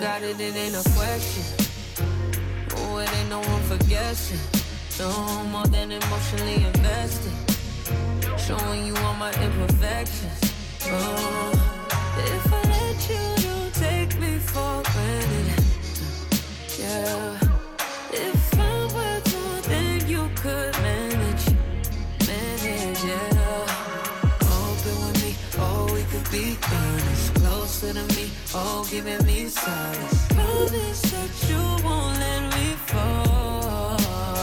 got it, it ain't a question. Oh, it ain't no room for guessing. No more than emotionally invested. Showing you all my imperfections. Oh, if I let you, don't take me for granted. Yeah. If I were to, then you could manage, yeah. Open with me, oh, we could be honest. Closer to me, oh, giving me solace. Promise that you won't let me fall.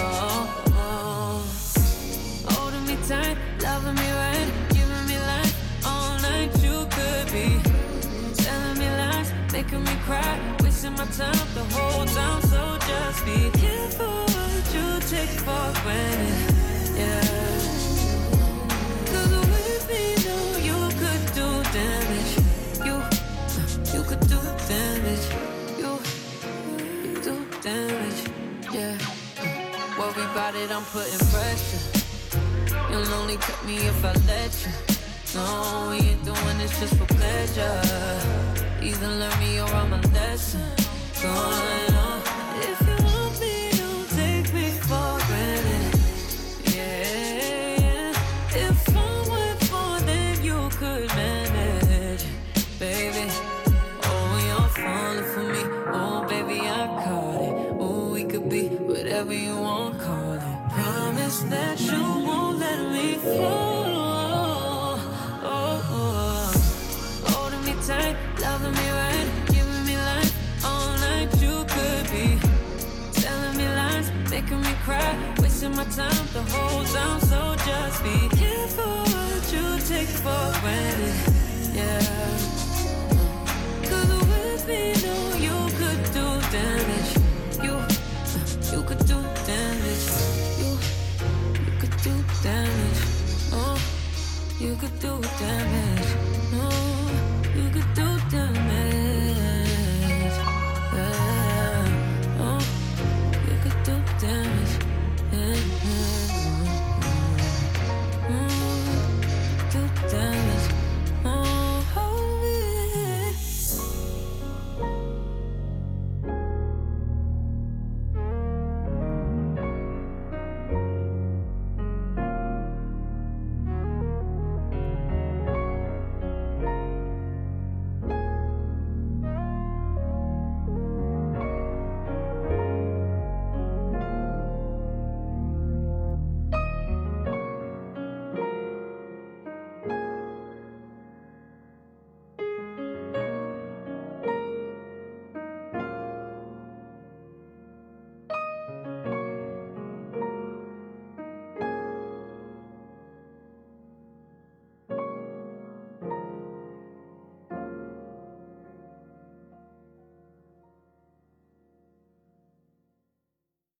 Holding me tight, loving me right, giving me life. All night you could be telling me lies, making me cry, wasting my time the whole time. So just be careful what you take for granted, yeah. Cause with me, no, you could do damage. You could do damage. You do damage, yeah. Worry about it, I'm putting pressure. You'll only cut me if I let you. No, we ain't doing this just for pleasure. Either learn me or I'm a lesson. Going on. If you want me, don't take me for granted. Yeah. If I went more than you could manage, baby. Oh, you're falling for me. Oh, baby, I caught it. Oh, we could be whatever you want, call it. Promise that you won't let me fall. Holding me tight, loving me right, giving me life. All night you could be telling me lies, making me cry, wasting my time the whole time. So just be careful what you take for granted, yeah. Cause with me, no, you could do damage. You could do damage. You could do damage. Oh, you could do damage.